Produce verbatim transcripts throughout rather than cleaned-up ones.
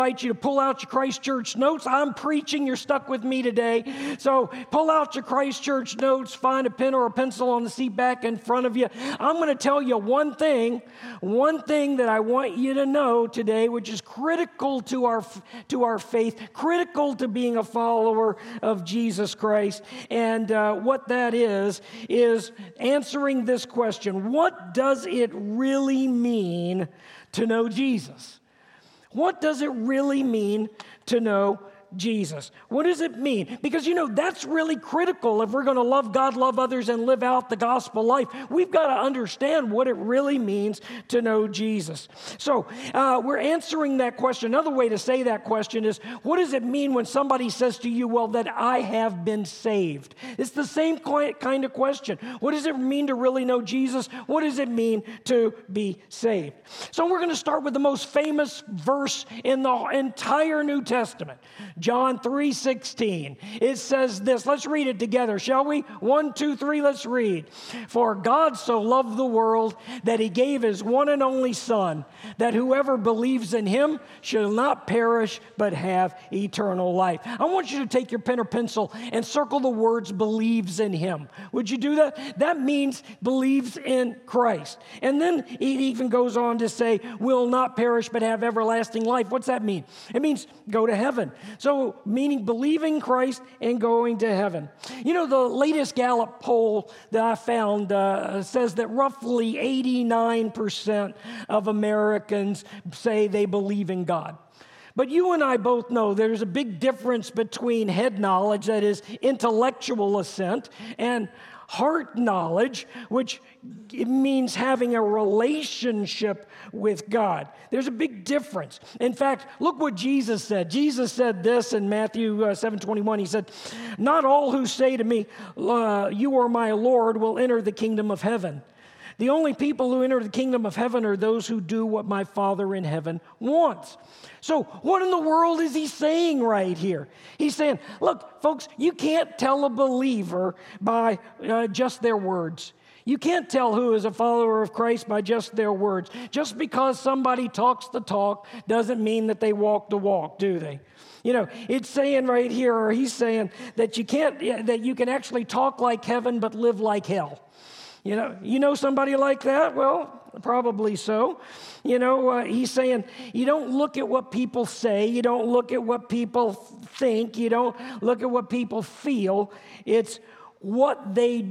invite you to pull out your Christ Church notes. I'm preaching. You're stuck with me today. So pull out your Christ Church notes. Find a pen or a pencil on the seat back in front of you. I'm going to tell you one thing, one thing that I want you to know today, which is critical to our, to our faith, critical to being a follower of Jesus Christ. And uh, what that is, is answering this question: what does it really mean to know Jesus? What does it really mean to know Jesus? What does it mean? Because, you know, that's really critical if we're going to love God, love others, and live out the gospel life. We've got to understand what it really means to know Jesus. So uh, we're answering that question. Another way to say that question is, what does it mean when somebody says to you, well, that I have been saved? It's the same kind of question. What does it mean to really know Jesus? What does it mean to be saved? So we're going to start with the most famous verse in the entire New Testament. John three sixteen. It says this. Let's read it together, shall we? One, two, three, let's read. For God so loved the world that he gave his one and only Son, that whoever believes in him shall not perish but have eternal life. I want you to take your pen or pencil and circle the words believes in him. Would you do that? That means believes in Christ. And then it even goes on to say, will not perish but have everlasting life. What's that mean? It means go to heaven. So meaning believing Christ and going to heaven. You know, the latest Gallup poll that I found uh, says that roughly eighty-nine percent of Americans say they believe in God. But you and I both know there's a big difference between head knowledge, that is intellectual assent, and heart knowledge, which it means having a relationship with God. There's a big difference. In fact, look what Jesus said. Jesus said this in Matthew uh, seven twenty-one. He said, not all who say to me, uh, you are my Lord, will enter the kingdom of heaven. The only people who enter the kingdom of heaven are those who do what my Father in heaven wants. So what in the world is he saying right here? He's saying, look, folks, you can't tell a believer by uh, just their words. You can't tell who is a follower of Christ by just their words. Just because somebody talks the talk doesn't mean that they walk the walk, do they? You know, it's saying right here, or he's saying that you can't, that you can actually talk like heaven but live like hell. You know, you know somebody like that? Well, probably so. You know, uh, he's saying you don't look at what people say. You don't look at what people think. You don't look at what people feel. It's what they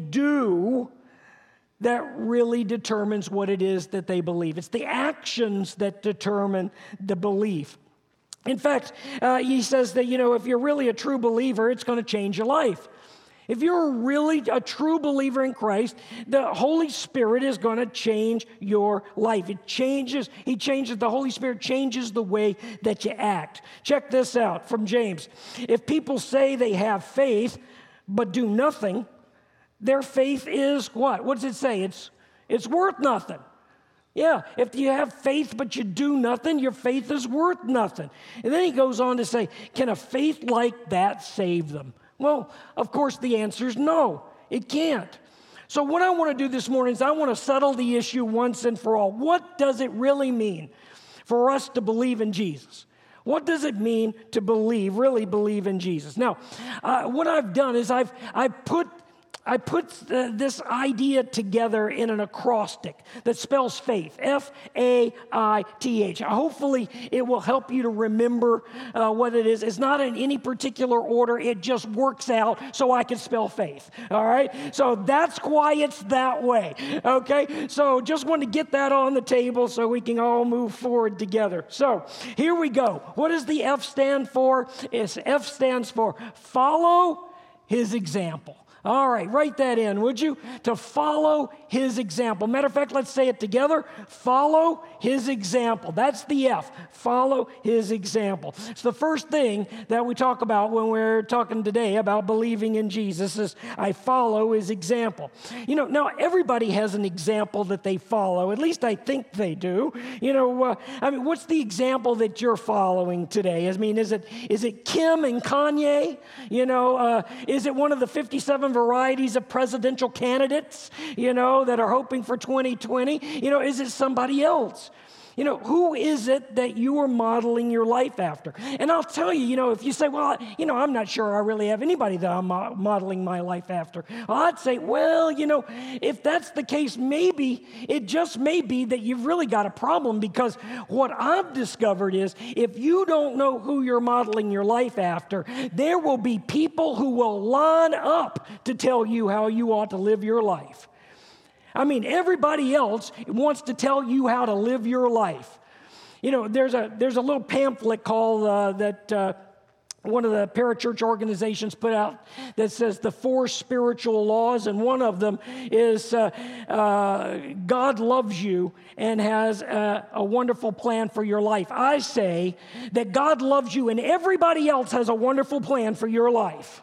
do that really determines what it is that they believe. It's the actions that determine the belief. In fact, uh, he says that, you know, if you're really a true believer, it's going to change your life. If you're really a true believer in Christ, the Holy Spirit is going to change your life. It changes, he changes, the Holy Spirit changes the way that you act. Check this out from James. If people say they have faith but do nothing, their faith is what? What does it say? It's, it's worth nothing. Yeah, if you have faith but you do nothing, your faith is worth nothing. And then he goes on to say, can a faith like that save them? Well, of course, the answer is no, it can't. So what I want to do this morning is I want to settle the issue once and for all. What does it really mean for us to believe in Jesus? What does it mean to believe, really believe in Jesus? Now, uh, what I've done is I've I've put I put uh, this idea together in an acrostic that spells faith, F A I T H. Hopefully, it will help you to remember uh, what it is. It's not in any particular order. It just works out so I can spell faith, all right? So that's why it's that way, okay? So just want to get that on the table so we can all move forward together. So here we go. What does the F stand for? It's F stands for follow his example. All right, write that in, would you? To follow his example. Matter of fact, let's say it together. Follow his example. That's the F. Follow his example. It's the first thing that we talk about when we're talking today about believing in Jesus is I follow his example. You know, now everybody has an example that they follow. At least I think they do. You know, uh, I mean, what's the example that you're following today? I mean, is it is it Kim and Kanye? You know, uh, is it one of the fifty-seven varieties of presidential candidates, you know, that are hoping for twenty twenty? You know, is it somebody else? You know, who is it that you are modeling your life after? And I'll tell you, you know, if you say, well, you know, I'm not sure I really have anybody that I'm mo- modeling my life after. Well, I'd say, well, you know, if that's the case, maybe, it just may be that you've really got a problem, because what I've discovered is if you don't know who you're modeling your life after, there will be people who will line up to tell you how you ought to live your life. I mean, everybody else wants to tell you how to live your life. You know, there's a there's a little pamphlet called uh, that uh, one of the parachurch organizations put out that says the four spiritual laws, and one of them is uh, uh, God loves you and has a, a wonderful plan for your life. I say that God loves you and everybody else has a wonderful plan for your life.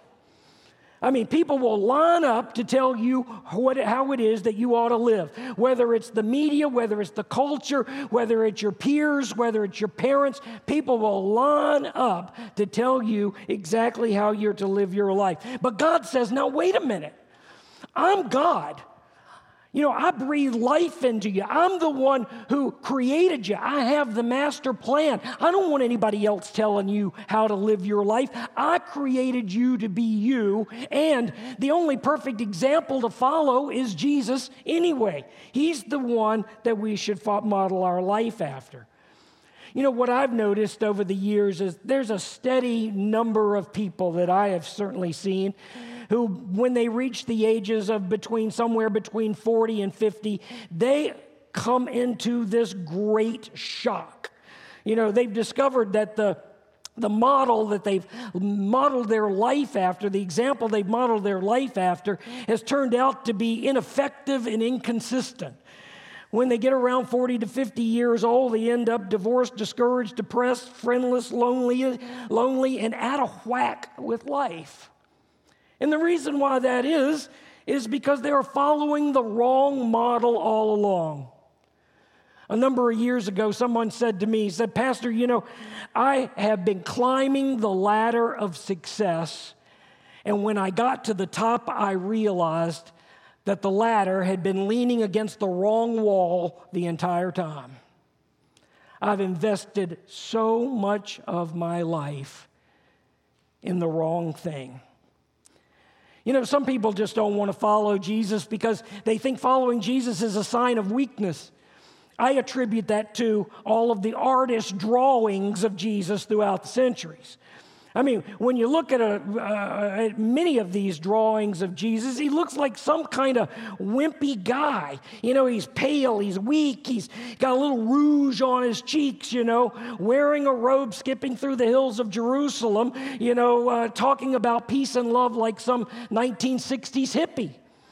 I mean, people will line up to tell you what, how it is that you ought to live, whether it's the media, whether it's the culture, whether it's your peers, whether it's your parents. People will line up to tell you exactly how you're to live your life. But God says, now, wait a minute. I'm God. You know, I breathe life into you. I'm the one who created you. I have the master plan. I don't want anybody else telling you how to live your life. I created you to be you, and the only perfect example to follow is Jesus anyway. He's the one that we should model our life after. You know, what I've noticed over the years is there's a steady number of people that I have certainly seen who, when they reach the ages of between somewhere between forty and fifty, they come into this great shock. You know, they've discovered that the the model that they've modeled their life after, the example they've modeled their life after, has turned out to be ineffective and inconsistent. When they get around forty to fifty years old, they end up divorced, discouraged, depressed, friendless, lonely, lonely, and out of whack with life. And the reason why that is, is because they are following the wrong model all along. A number of years ago, someone said to me, he said, Pastor, you know, I have been climbing the ladder of success, and when I got to the top, I realized that the ladder had been leaning against the wrong wall the entire time. I've invested so much of my life in the wrong thing. You know, some people just don't want to follow Jesus because they think following Jesus is a sign of weakness. I attribute that to all of the artist drawings of Jesus throughout the centuries. I mean, when you look at, a, uh, at many of these drawings of Jesus, he looks like some kind of wimpy guy. You know, he's pale, he's weak, he's got a little rouge on his cheeks, you know, wearing a robe, skipping through the hills of Jerusalem, you know, uh, talking about peace and love like some nineteen sixties hippie.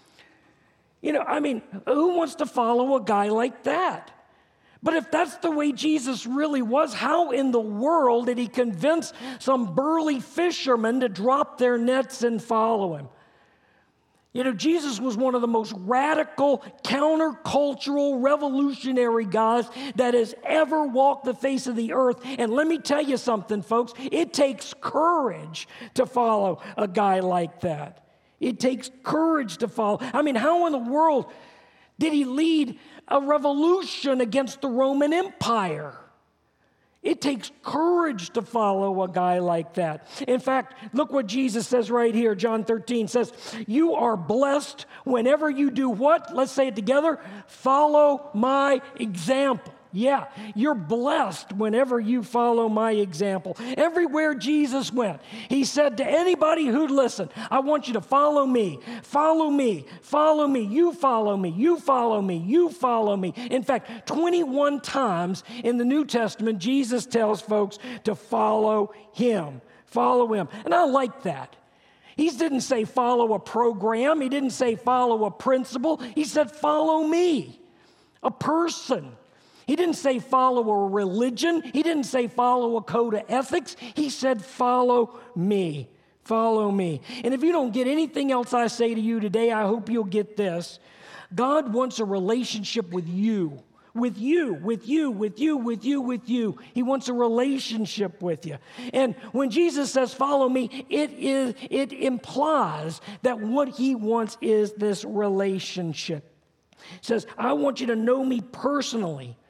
You know, I mean, who wants to follow a guy like that? But if that's the way Jesus really was, how in the world did he convince some burly fishermen to drop their nets and follow him? You know, Jesus was one of the most radical, countercultural, revolutionary guys that has ever walked the face of the earth. And let me tell you something, folks. It takes courage to follow a guy like that. It takes courage to follow. I mean, how in the world did he lead a revolution against the Roman Empire? It takes courage to follow a guy like that. In fact, look what Jesus says right here. John thirteen says, you are blessed whenever you do what? Let's say it together. Follow my example. Yeah, you're blessed whenever you follow my example. Everywhere Jesus went, he said to anybody who'd listen, I want you to follow me, follow me, follow me, you follow me, you follow me, you follow me. In fact, twenty-one times in the New Testament, Jesus tells folks to follow him, follow him. And I like that. He didn't say follow a program. He didn't say follow a principle. He said follow me, a person. He didn't say follow a religion. He didn't say follow a code of ethics. He said follow me, follow me. And if you don't get anything else I say to you today, I hope you'll get this. God wants a relationship with you, with you, with you, with you, with you, with you. He wants a relationship with you. And when Jesus says follow me, it is it implies that what he wants is this relationship. He says, I want you to know me personally.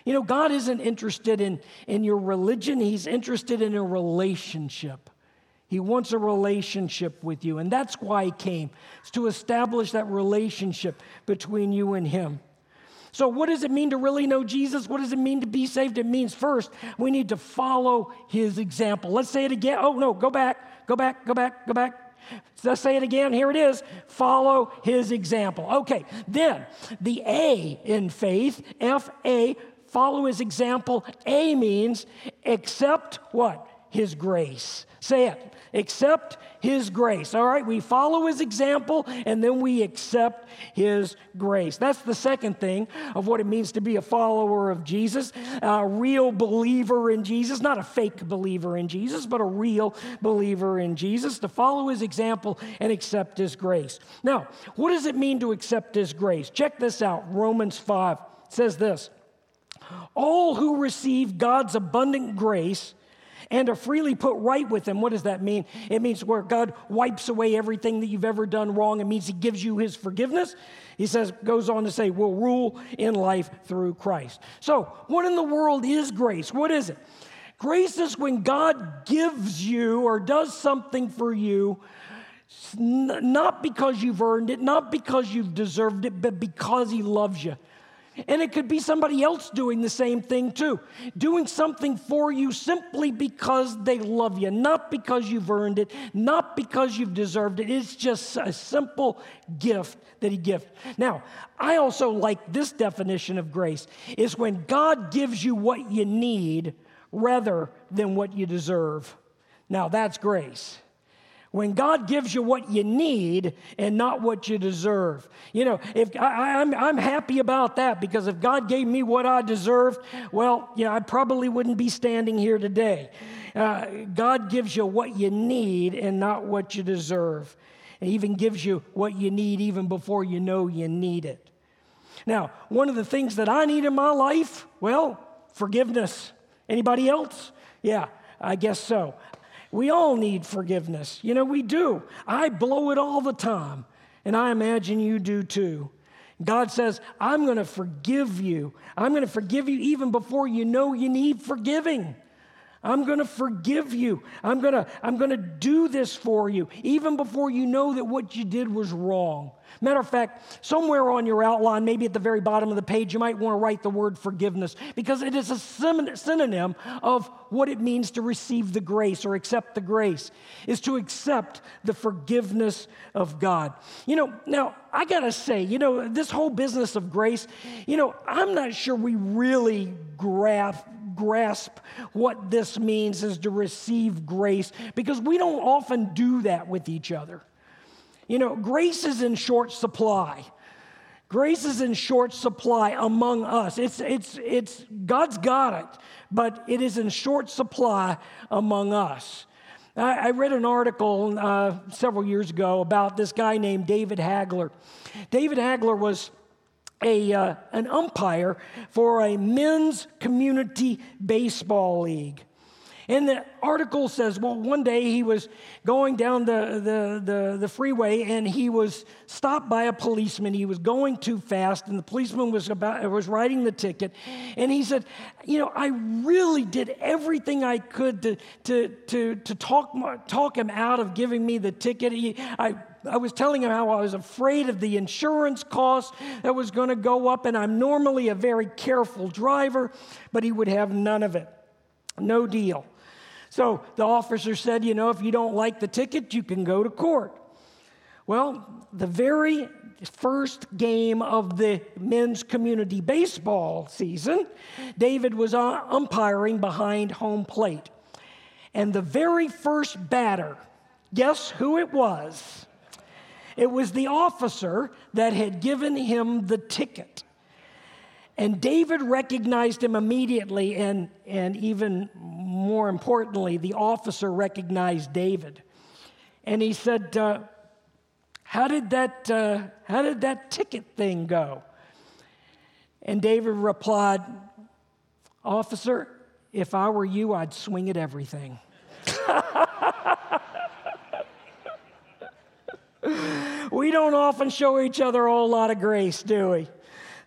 You know, God isn't interested in, in your religion. He's interested in a relationship. He wants a relationship with you, and that's why he came. It's to establish that relationship between you and him. So what does it mean to really know Jesus? What does it mean to be saved? It means first, we need to follow his example. Let's say it again. Oh, no, go back, go back, go back, go back. Let's say it again. Here it is. Follow his example. Okay, then the A in faith, F A, follow his example. A means accept what? His grace. Say it. Accept his grace. All right, we follow his example and then we accept his grace. That's the second thing of what it means to be a follower of Jesus, a real believer in Jesus, not a fake believer in Jesus, but a real believer in Jesus, to follow his example and accept his grace. Now, what does it mean to accept his grace? Check this out. Romans five says this: all who receive God's abundant grace and are freely put right with him. What does that mean? It means where God wipes away everything that you've ever done wrong. It means he gives you his forgiveness. He says, goes on to say, will rule in life through Christ. So what in the world is grace? What is it? Grace is when God gives you or does something for you, not because you've earned it, not because you've deserved it, but because he loves you. And it could be somebody else doing the same thing too, doing something for you simply because they love you, not because you've earned it, not because you've deserved it. It's just a simple gift that he gives. Now, I also like this definition of grace, is when God gives you what you need rather than what you deserve. Now, that's grace. When God gives you what you need and not what you deserve. You know, if I, I'm, I'm happy about that, because if God gave me what I deserved, well, yeah, I probably wouldn't be standing here today. Uh, God gives you what you need and not what you deserve. And even gives you what you need even before you know you need it. Now, one of the things that I need in my life, well, forgiveness. Anybody else? Yeah, I guess so. We all need forgiveness. You know, we do. I blow it all the time, and I imagine you do too. God says, I'm going to forgive you. I'm going to forgive you even before you know you need forgiving. I'm going to forgive you. I'm going to, I'm going to do this for you, even before you know that what you did was wrong. Matter of fact, somewhere on your outline, maybe at the very bottom of the page, you might want to write the word forgiveness, because it is a synonym of what it means to receive the grace or accept the grace, is to accept the forgiveness of God. You know, now, I got to say, you know, this whole business of grace, you know, I'm not sure we really grasp grasp what this means is to receive grace, because we don't often do that with each other. You know, grace is in short supply. Grace is in short supply among us. It's, it's, it's, God's got it, but it is in short supply among us. I, I read an article uh, several years ago about this guy named David Hagler. David Hagler was a uh, an umpire for a men's community baseball league. And the article says, well, one day he was going down the, the, the, the freeway, and he was stopped by a policeman. He was going too fast, and the policeman was about was writing the ticket. And he said, you know, I really did everything I could to to to to talk talk him out of giving me the ticket. He, I I was telling him how I was afraid of the insurance cost that was going to go up, and I'm normally a very careful driver, but he would have none of it. No deal. So the officer said, you know, if you don't like the ticket, you can go to court. Well, the very first game of the men's community baseball season, David was umpiring behind home plate. And the very first batter, guess who it was? It was the officer that had given him the ticket. And David recognized him immediately, and, and even more importantly, the officer recognized David. And he said, uh, how did that, uh, how did that ticket thing go? And David replied, officer, if I were you, I'd swing at everything. We don't often show each other a whole lot of grace, do we?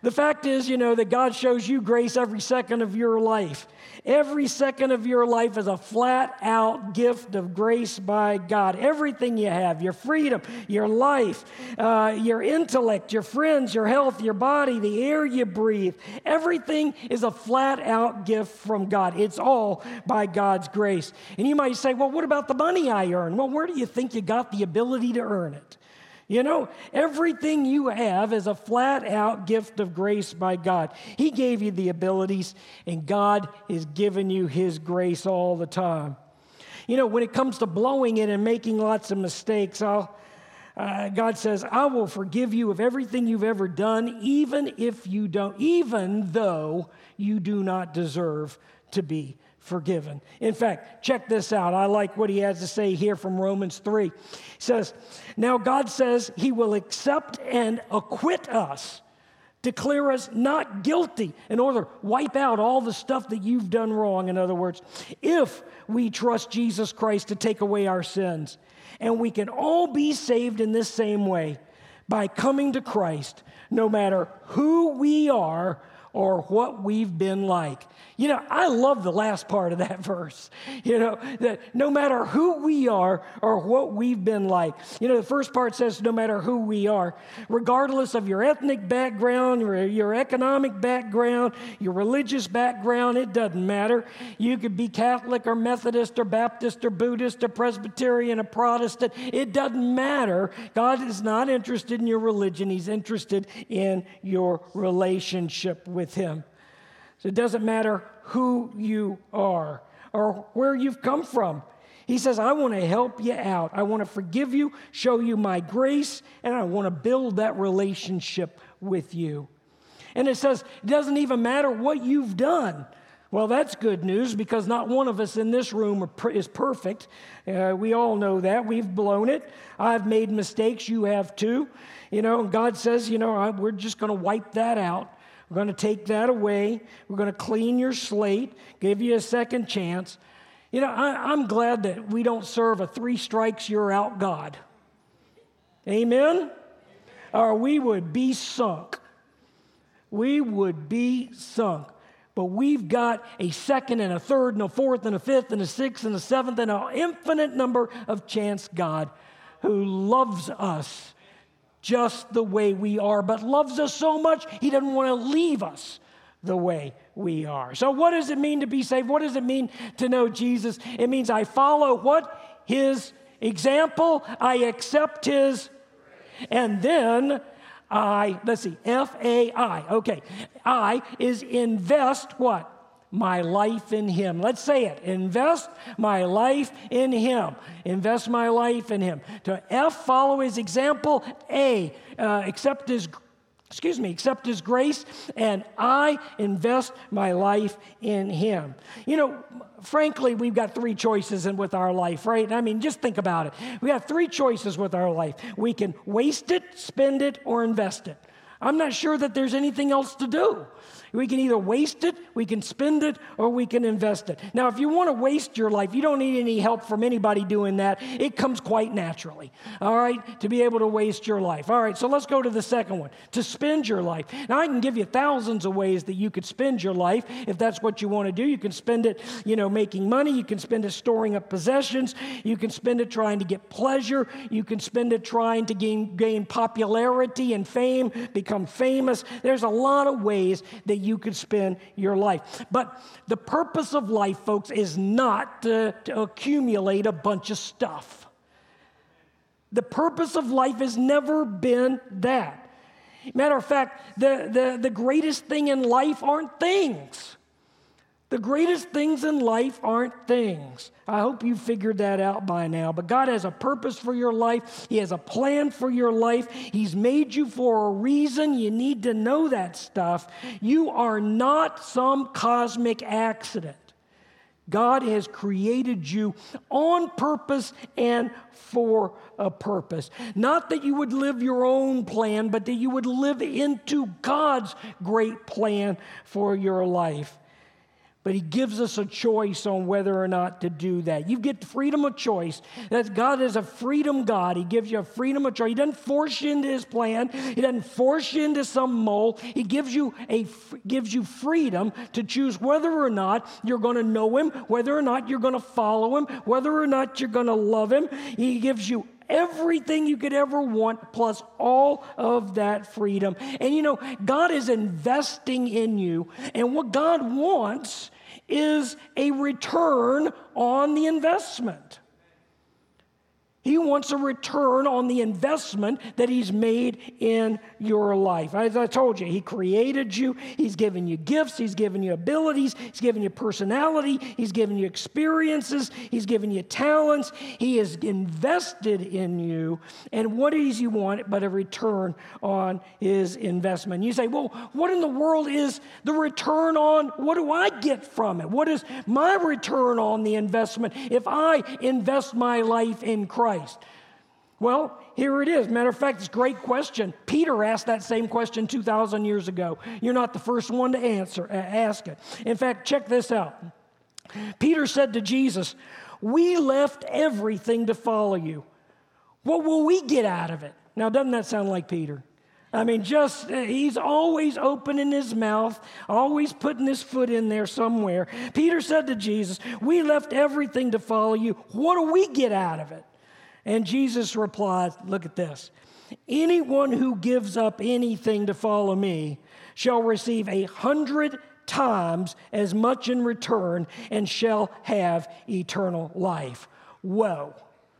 The fact is, you know, that God shows you grace every second of your life. Every second of your life is a flat-out gift of grace by God. Everything you have, your freedom, your life, uh, your intellect, your friends, your health, your body, the air you breathe, everything is a flat-out gift from God. It's all by God's grace. And you might say, well, what about the money I earn? Well, where do you think you got the ability to earn it? You know, everything you have is a flat-out gift of grace by God. He gave you the abilities, and God is giving you His grace all the time. You know, when it comes to blowing it and making lots of mistakes, I'll, uh, God says, I will forgive you of everything you've ever done, even if you don't, even though you do not deserve to be forgiven. In fact, check this out. I like what he has to say here from Romans three. He says, now God says He will accept and acquit us, declare us not guilty in order to wipe out all the stuff that you've done wrong, in other words, if we trust Jesus Christ to take away our sins. And we can all be saved in this same way by coming to Christ, no matter who we are or what we've been like. You know, I love the last part of that verse. You know, that no matter who we are or what we've been like. You know, the first part says no matter who we are, regardless of your ethnic background, your, your economic background, your religious background, it doesn't matter. You could be Catholic or Methodist or Baptist or Buddhist or Presbyterian or Protestant. It doesn't matter. God is not interested in your religion. He's interested in your relationship with Him. So it doesn't matter who you are or where you've come from. He says, I want to help you out. I want to forgive you, show you my grace, and I want to build that relationship with you. And it says, it doesn't even matter what you've done. Well, that's good news because not one of us in this room is perfect. Uh, we all know that. We've blown it. I've made mistakes. You have too. You know, and God says, you know, I, we're just going to wipe that out. We're going to take that away. We're going to clean your slate, give you a second chance. You know, I, I'm glad that we don't serve a three strikes, you're out God. Amen? Or we would be sunk. We would be sunk. But we've got a second and a third and a fourth and a fifth and a sixth and a seventh and an infinite number of chance God who loves us just the way we are, but loves us so much, He doesn't want to leave us the way we are. So what does it mean to be saved? What does it mean to know Jesus? It means I follow what? His example. I accept His, and then I, let's see, F A I. Okay. I is invest what? My life in Him. Let's say it. Invest my life in Him. Invest my life in Him. To F, follow His example. A, uh, accept His, excuse me, accept His grace. And I invest my life in Him. You know, frankly, we've got three choices in with our life, right? I mean, just think about it. We have three choices with our life. We can waste it, spend it, or invest it. I'm not sure that there's anything else to do. We can either waste it, we can spend it, or we can invest it. Now, if you want to waste your life, you don't need any help from anybody doing that. It comes quite naturally, all right, to be able to waste your life. All right, so let's go to the second one, to spend your life. Now, I can give you thousands of ways that you could spend your life if that's what you want to do. You can spend it, you know, making money. You can spend it storing up possessions. You can spend it trying to get pleasure. You can spend it trying to gain, gain popularity and fame, become famous. There's a lot of ways that you could spend your life. But the purpose of life, folks, is not to, to accumulate a bunch of stuff. The purpose of life has never been that. Matter of fact, the, the, the greatest thing in life aren't things. The greatest things in life aren't things. I hope you figured that out by now. But God has a purpose for your life. He has a plan for your life. He's made you for a reason. You need to know that stuff. You are not some cosmic accident. God has created you on purpose and for a purpose. Not that you would live your own plan, but that you would live into God's great plan for your life. But he gives us a choice on whether or not to do that. You get freedom of choice. That God is a freedom God. He gives you a freedom of choice. He doesn't force you into his plan. He doesn't force you into some mold. He gives you a gives you freedom to choose whether or not you're going to know him, whether or not you're going to follow him, whether or not you're going to love him. He gives you everything you could ever want, plus all of that freedom. And you know, God is investing in you, and what God wants is a return on the investment. He wants a return on the investment that he's made in your life. As I told you, he created you. He's given you gifts. He's given you abilities. He's given you personality. He's given you experiences. He's given you talents. He has invested in you. And what does he want but a return on his investment? You say, well, what in the world is the return on? What do I get from it? What is my return on the investment if I invest my life in Christ? Well, here it is. Matter of fact, it's a great question. Peter asked that same question two thousand years ago. You're not the first one to answer, uh, ask it. In fact, check this out. Peter said to Jesus, "We left everything to follow you. What will we get out of it?" Now, doesn't that sound like Peter? I mean, just, uh, he's always opening his mouth, always putting his foot in there somewhere. Peter said to Jesus, "We left everything to follow you. What do we get out of it?" And Jesus replied, look at this. "Anyone who gives up anything to follow me shall receive a hundred times as much in return and shall have eternal life." Whoa.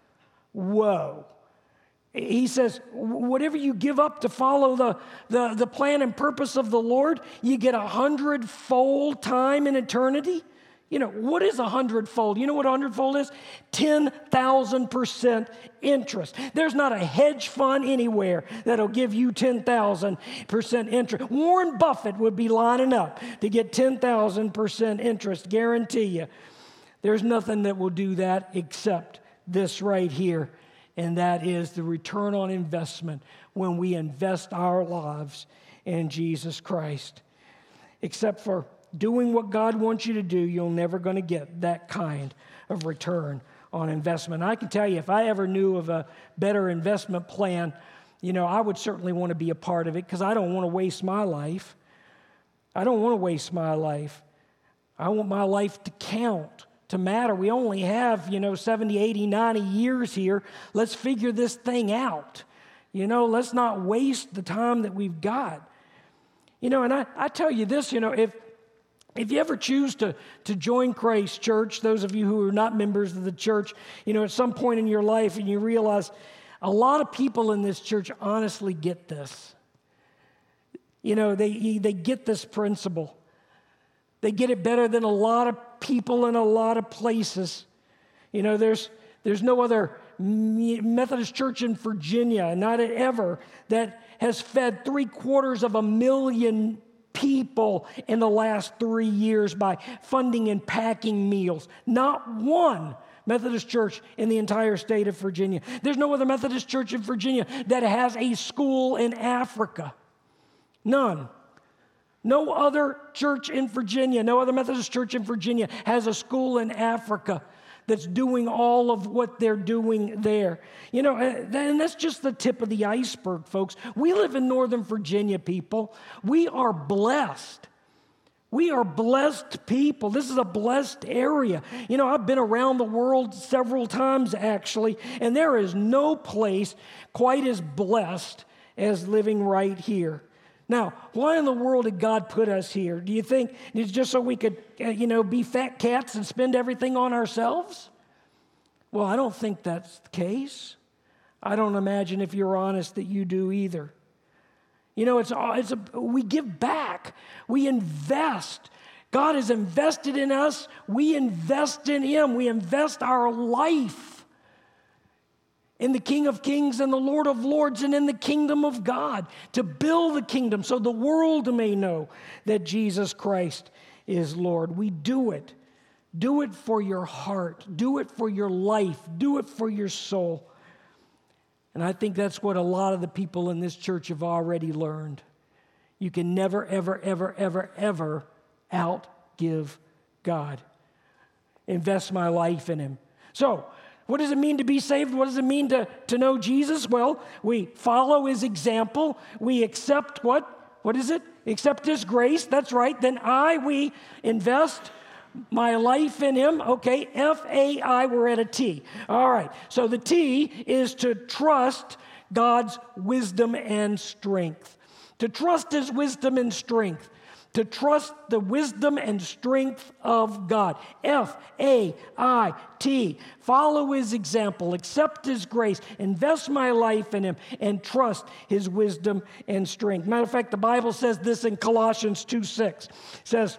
Whoa. He says, whatever you give up to follow the, the, the plan and purpose of the Lord, you get a hundredfold time in eternity. You know, what is a hundredfold? You know what a hundredfold is? ten thousand percent interest. There's not a hedge fund anywhere that'll give you ten thousand percent interest. Warren Buffett would be lining up to get ten thousand percent interest, guarantee you. There's nothing that will do that except this right here, and that is the return on investment when we invest our lives in Jesus Christ. Except for doing what God wants you to do, you're never going to get that kind of return on investment. I can tell you, if I ever knew of a better investment plan, you know, I would certainly want to be a part of it because I don't want to waste my life. I don't want to waste my life. I want my life to count, to matter. We only have, you know, seventy, eighty, ninety years here. Let's figure this thing out. You know, let's not waste the time that we've got. You know, and I, I tell you this, you know, if If you ever choose to, to join Christ Church, those of you who are not members of the church, you know, at some point in your life and you realize a lot of people in this church honestly get this. You know, they, they get this principle. They get it better than a lot of people in a lot of places. You know, there's, there's no other Methodist church in Virginia, not ever, that has fed three quarters of a million people in the last three years by funding and packing meals. Not one Methodist church in the entire state of Virginia. There's no other Methodist church in Virginia that has a school in Africa. None. No other church in Virginia, no other Methodist church in Virginia has a school in Africa that's doing all of what they're doing there. You know, and that's just the tip of the iceberg, folks. We live in Northern Virginia, people. We are blessed. We are blessed people. This is a blessed area. You know, I've been around the world several times, actually, and there is no place quite as blessed as living right here. Now, why in the world did God put us here? Do you think it's just so we could, uh, you know, be fat cats and spend everything on ourselves? Well, I don't think that's the case. I don't imagine, if you're honest, that you do either. You know, it's, it's a, we give back. We invest. God has invested in us. We invest in Him. We invest our life in the King of Kings and the Lord of Lords and in the kingdom of God, to build the kingdom so the world may know that Jesus Christ is Lord. We do it. Do it for your heart. Do it for your life. Do it for your soul. And I think that's what a lot of the people in this church have already learned. You can never, ever, ever, ever, ever outgive God. Invest my life in him. So, what does it mean to be saved? What does it mean to, to know Jesus? Well, we follow his example. We accept what? What is it? Accept his grace. That's right. Then I, we invest my life in him. Okay, F A I, we're at a T. All right, so the T is to trust God's wisdom and strength. To trust his wisdom and strength. To trust the wisdom and strength of God. F A I T. Follow his example. Accept his grace. Invest my life in him. And trust his wisdom and strength. Matter of fact, the Bible says this in Colossians two six. It says,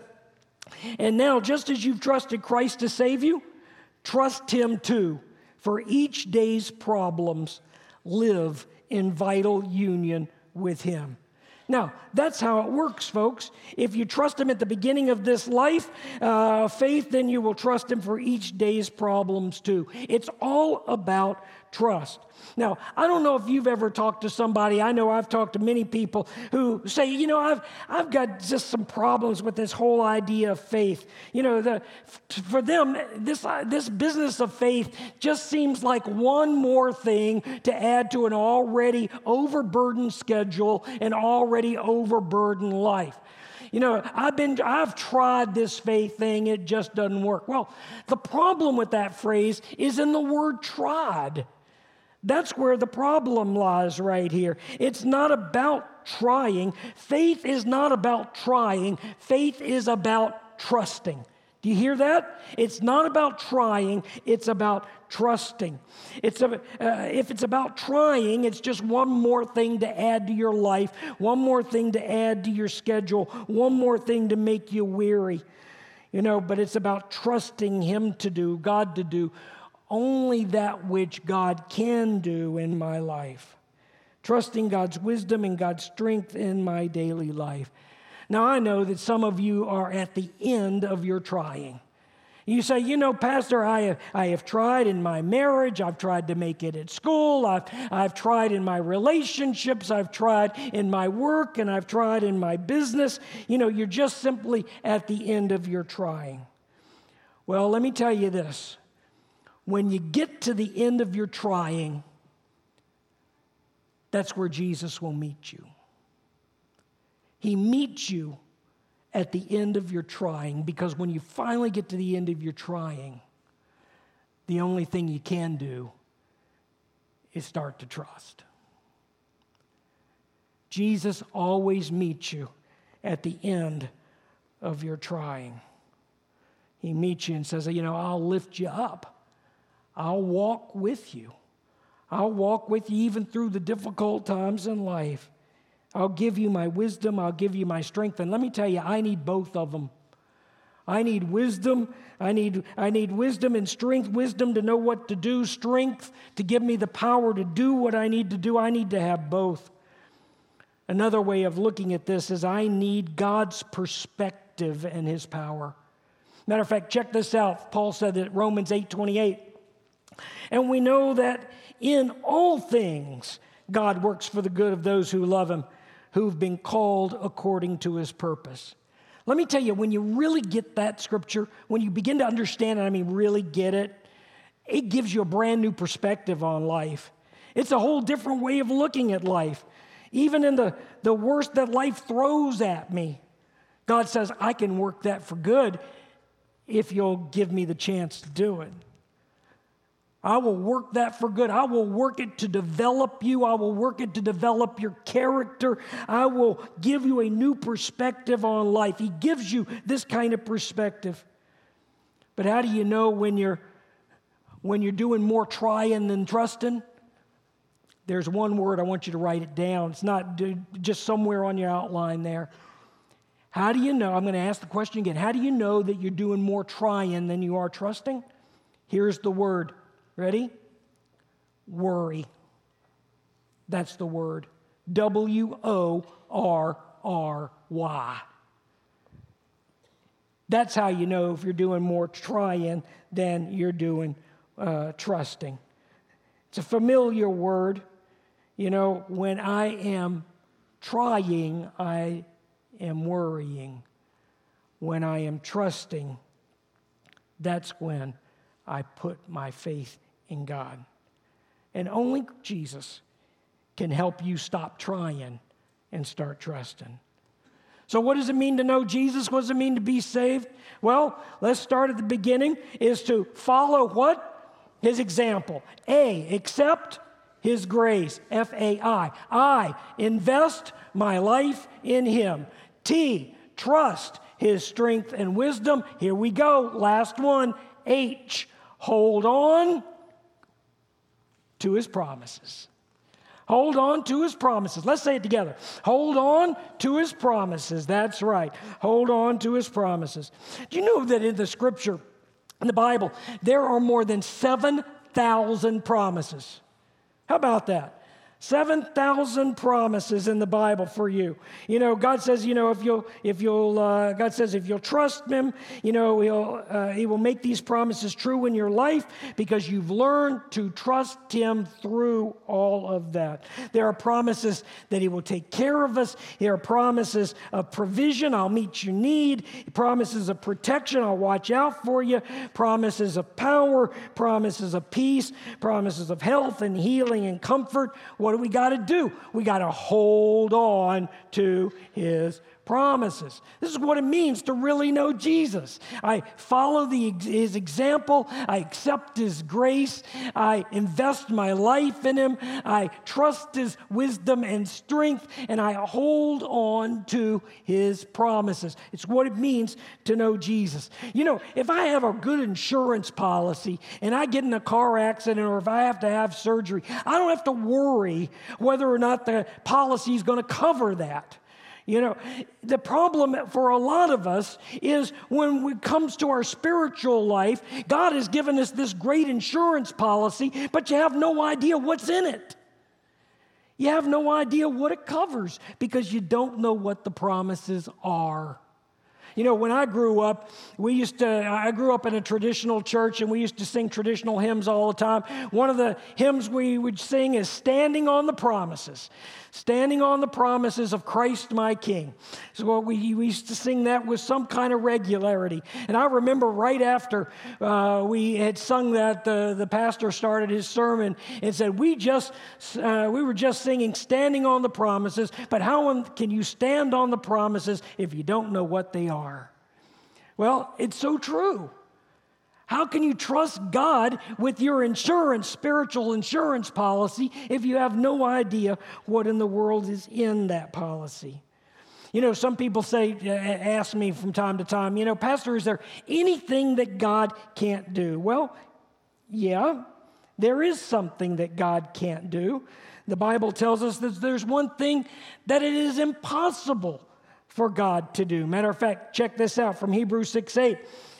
and now, just as you've trusted Christ to save you, trust him too. For each day's problems, live in vital union with him. Now, that's how it works, folks. If you trust him at the beginning of this life, uh, faith, then you will trust him for each day's problems too. It's all about trust. Now, I don't know if you've ever talked to somebody, I know I've talked to many people who say, you know, I've I've got just some problems with this whole idea of faith. You know, the, for them, this, uh, this business of faith just seems like one more thing to add to an already overburdened schedule, an already overburdened life. You know, I've been, I've tried this faith thing, it just doesn't work. Well, the problem with that phrase is in the word tried. That's where the problem lies right here. It's not about trying. Faith is not about trying. Faith is about trusting. Do you hear that? It's not about trying. It's about trusting. It's a, uh, if it's about trying, it's just one more thing to add to your life, one more thing to add to your schedule, one more thing to make you weary. You know, but it's about trusting him to do, God to do, only that which God can do in my life. Trusting God's wisdom and God's strength in my daily life. Now, I know that some of you are at the end of your trying. You say, you know, Pastor, I have, I have tried in my marriage. I've tried to make it at school. I've, I've tried in my relationships. I've tried in my work, and I've tried in my business. You know, you're just simply at the end of your trying. Well, let me tell you this. When you get to the end of your trying, that's where Jesus will meet you. He meets you at the end of your trying, because when you finally get to the end of your trying, the only thing you can do is start to trust. Jesus always meets you at the end of your trying. He meets you and says, you know, I'll lift you up. I'll walk with you. I'll walk with you even through the difficult times in life. I'll give you my wisdom. I'll give you my strength. And let me tell you, I need both of them. I need wisdom. I need, I need wisdom and strength. Wisdom to know what to do. Strength to give me the power to do what I need to do. I need to have both. Another way of looking at this is I need God's perspective and his power. Matter of fact, check this out. Paul said that Romans eight twenty-eight. And we know that in all things, God works for the good of those who love him, who've been called according to his purpose. Let me tell you, when you really get that scripture, when you begin to understand it, I mean really get it, it gives you a brand new perspective on life. It's a whole different way of looking at life. Even in the, the worst that life throws at me, God says, I can work that for good if you'll give me the chance to do it. I will work that for good. I will work it to develop you. I will work it to develop your character. I will give you a new perspective on life. He gives you this kind of perspective. But how do you know when you're when you're doing more trying than trusting? There's one word, I want you to write it down. It's not just somewhere on your outline there. How do you know? I'm going to ask the question again. How do you know that you're doing more trying than you are trusting? Here's the word. Ready? Worry. That's the word. W O R R Y. That's how you know if you're doing more trying than you're doing uh, trusting. It's a familiar word. You know, when I am trying, I am worrying. When I am trusting, that's when I put my faith in God. And only Jesus can help you stop trying and start trusting. So what does it mean to know Jesus? What does it mean to be saved? Well, let's start at the beginning, is to follow what? His example. A, accept His grace. F A I. I, invest my life in Him. T, trust His strength and wisdom. Here we go. Last one. H, hold on to His promises. Hold on to His promises. Let's say it together. Hold on to His promises. That's right. Hold on to His promises. Do you know that in the Scripture, in the Bible, there are more than seven thousand promises? How about that? seven thousand promises in the Bible for you. You know, God says, you know, if you'll, if you'll, uh, God says, if you'll trust Him, you know, He'll, uh, He will make these promises true in your life because you've learned to trust Him through all of that. There are promises that He will take care of us. There are promises of provision. I'll meet your need. Promises of protection. I'll watch out for you. Promises of power. Promises of peace. Promises of health and healing and comfort. What What do we got to do? We got to hold on to His promises. This is what it means to really know Jesus. I follow the, His example. I accept His grace. I invest my life in Him. I trust His wisdom and strength, and I hold on to His promises. It's what it means to know Jesus. You know, if I have a good insurance policy and I get in a car accident or if I have to have surgery, I don't have to worry whether or not the policy is going to cover that. You know, the problem for a lot of us is when it comes to our spiritual life, God has given us this great insurance policy, but you have no idea what's in it. You have no idea what it covers because you don't know what the promises are. You know, when I grew up, we used to, I grew up in a traditional church and we used to sing traditional hymns all the time. One of the hymns we would sing is Standing on the Promises. Standing on the promises of Christ my King. So what we, we used to sing that with some kind of regularity. And I remember right after uh, we had sung that, the, the pastor started his sermon and said, we just, uh, we were just singing Standing on the Promises, but how can you stand on the promises if you don't know what they are? Well, it's so true. How can you trust God with your insurance, spiritual insurance policy, if you have no idea what in the world is in that policy? You know, some people say, ask me from time to time, you know, Pastor, is there anything that God can't do? Well, yeah, there is something that God can't do. The Bible tells us that there's one thing that it is impossible for God to do. Matter of fact, check this out from Hebrews six eight.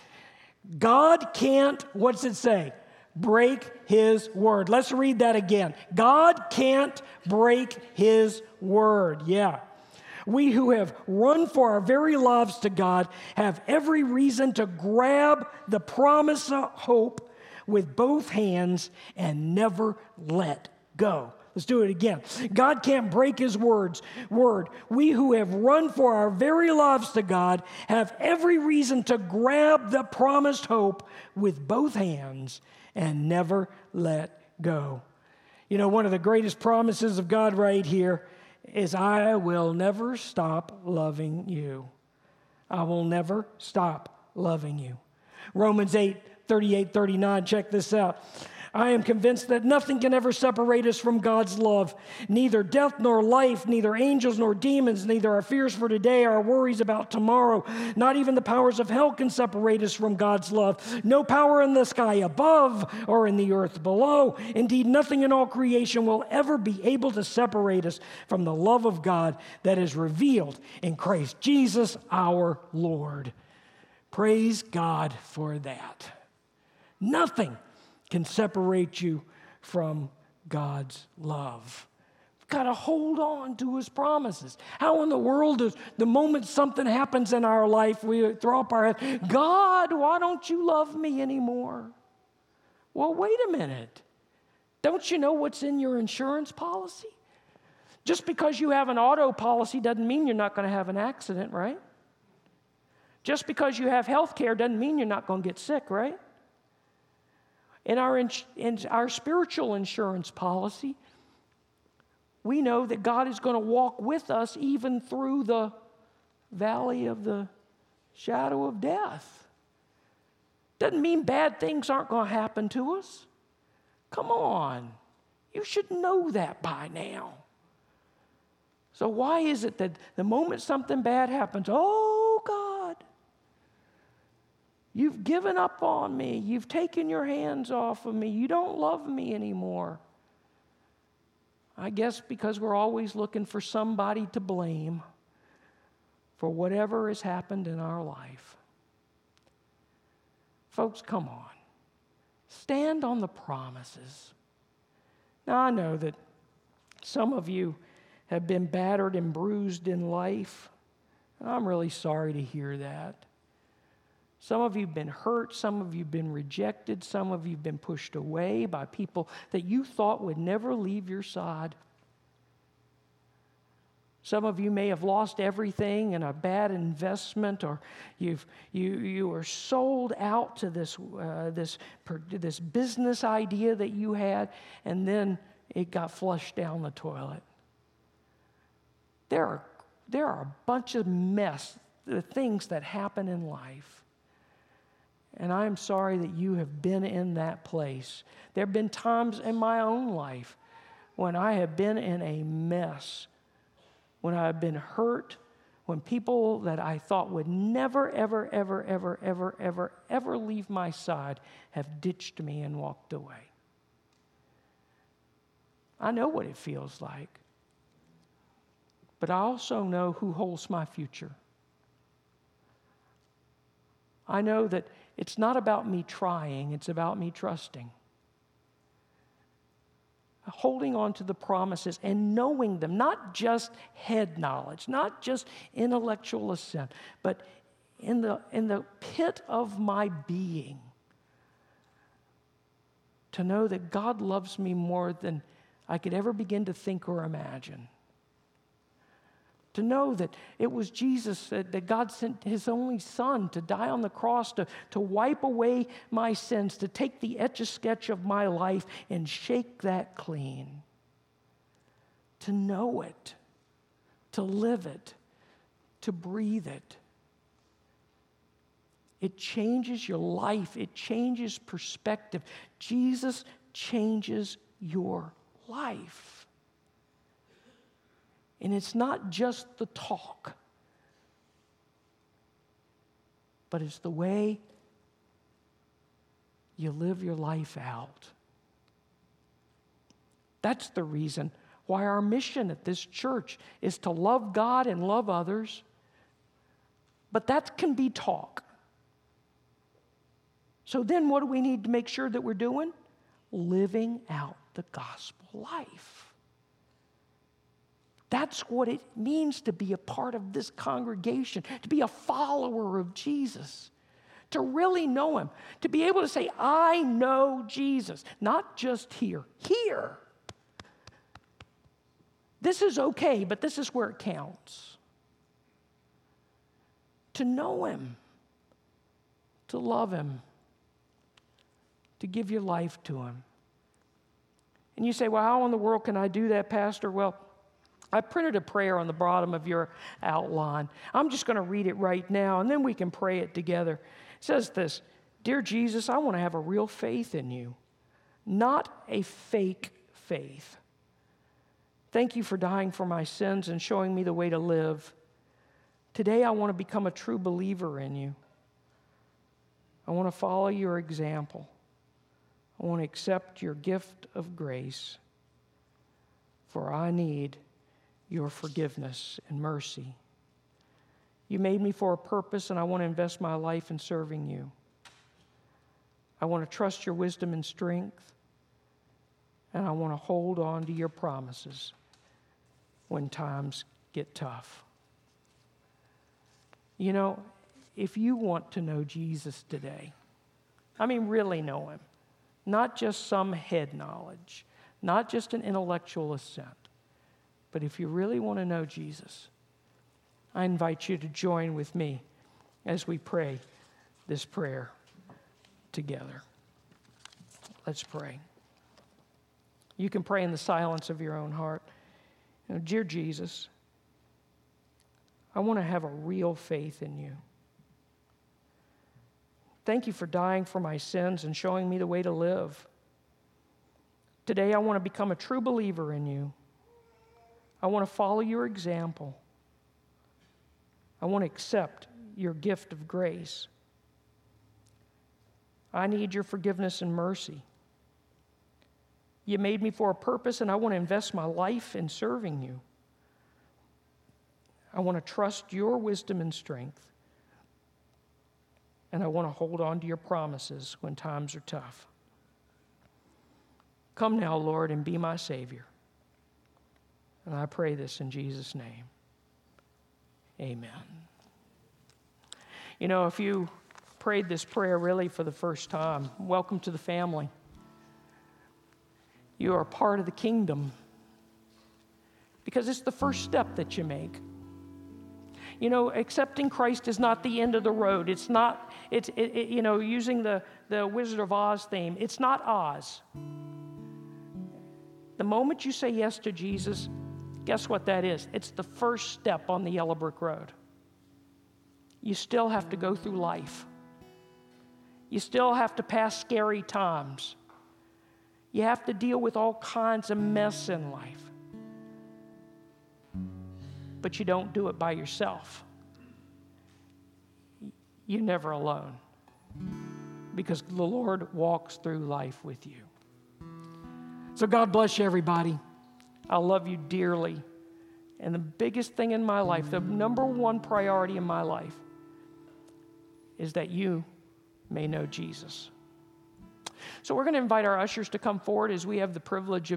God can't, what's it say? Break His word. Let's read that again. God can't break His word. Yeah. We who have run for our very lives to God have every reason to grab the promise of hope with both hands and never let go. Let's do it again. God can't break His words. Word. We who have run for our very lives to God have every reason to grab the promised hope with both hands and never let go. You know, one of the greatest promises of God right here is, I will never stop loving you. I will never stop loving you. Romans eight, thirty-eight, thirty-nine, check this out. I am convinced that nothing can ever separate us from God's love. Neither death nor life, neither angels nor demons, neither our fears for today, our worries about tomorrow, not even the powers of hell can separate us from God's love. No power in the sky above or in the earth below. Indeed, nothing in all creation will ever be able to separate us from the love of God that is revealed in Christ Jesus our Lord. Praise God for that. Nothing can separate you from God's love. We've got to hold on to His promises. How in the world does the moment something happens in our life, we throw up our head, God, why don't you love me anymore? Well, wait a minute. Don't you know what's in your insurance policy? Just because you have an auto policy doesn't mean you're not going to have an accident, right? Just because you have health care doesn't mean you're not going to get sick, right? In our, ins- in our spiritual insurance policy, we know that God is going to walk with us even through the valley of the shadow of death. Doesn't mean bad things aren't going to happen to us. Come on. You should know that by now. So why is it that the moment something bad happens, oh God, you've given up on me. You've taken your hands off of me. You don't love me anymore. I guess because we're always looking for somebody to blame for whatever has happened in our life. Folks, come on. Stand on the promises. Now, I know that some of you have been battered and bruised in life. And I'm really sorry to hear that. Some of you have been hurt. Some of you have been rejected. Some of you have been pushed away by people that you thought would never leave your side. Some of you may have lost everything in a bad investment, or you've you you were sold out to this uh, this this business idea that you had, and then it got flushed down the toilet. There are there are a bunch of mess, the things that happen in life, and I'm sorry that you have been in that place. There have been times in my own life when I have been in a mess. When I've been hurt, when people that I thought would never, ever, ever, ever, ever, ever, ever leave my side have ditched me and walked away. I know what it feels like. But I also know who holds my future. I know that it's not about me trying, it's about me trusting. Holding on to the promises and knowing them, not just head knowledge, not just intellectual assent, but in the, in the pit of my being, to know that God loves me more than I could ever begin to think or imagine. To know that it was Jesus, that, that God sent his only son to die on the cross to, to wipe away my sins, to take the etch-a-sketch of my life and shake that clean. To know it, to live it, to breathe it. It changes your life. It changes perspective. Jesus changes your life. And it's not just the talk, but it's the way you live your life out. That's the reason why our mission at this church is to love God and love others. But that can be talk. So then what do we need to make sure that we're doing? Living out the gospel life. That's what it means to be a part of this congregation, to be a follower of Jesus, to really know him, to be able to say, I know Jesus, not just here, here. This is okay, but this is where it counts. To know him, to love him, to give your life to him. And you say, well, how in the world can I do that, Pastor? Well, I printed a prayer on the bottom of your outline. I'm just going to read it right now, and then we can pray it together. It says this: Dear Jesus, I want to have a real faith in you, not a fake faith. Thank you for dying for my sins and showing me the way to live. Today, I want to become a true believer in you. I want to follow your example. I want to accept your gift of grace, for I need your forgiveness and mercy. You made me for a purpose, and I want to invest my life in serving you. I want to trust your wisdom and strength, and I want to hold on to your promises when times get tough. You know, if you want to know Jesus today, I mean really know him, not just some head knowledge, not just an intellectual assent, but if you really want to know Jesus, I invite you to join with me as we pray this prayer together. Let's pray. You can pray in the silence of your own heart. You know, dear Jesus, I want to have a real faith in you. Thank you for dying for my sins and showing me the way to live. Today I want to become a true believer in you. I want to follow your example. I want to accept your gift of grace. I need your forgiveness and mercy. You made me for a purpose, and I want to invest my life in serving you. I want to trust your wisdom and strength. And I want to hold on to your promises when times are tough. Come now, Lord, and be my Savior. And I pray this in Jesus' name. Amen. You know, if you prayed this prayer really for the first time, welcome to the family. You are part of the kingdom because it's the first step that you make. You know, accepting Christ is not the end of the road. It's not, it's, it, it, you know, using the, the Wizard of Oz theme, it's not Oz. The moment you say yes to Jesus, guess what that is? It's the first step on the yellow brick road. You still have to go through life. You still have to pass scary times. You have to deal with all kinds of mess in life. But you don't do it by yourself. You're never alone because the Lord walks through life with you. So God bless you, everybody. I love you dearly. And the biggest thing in my life, the number one priority in my life, is that you may know Jesus. So we're going to invite our ushers to come forward as we have the privilege of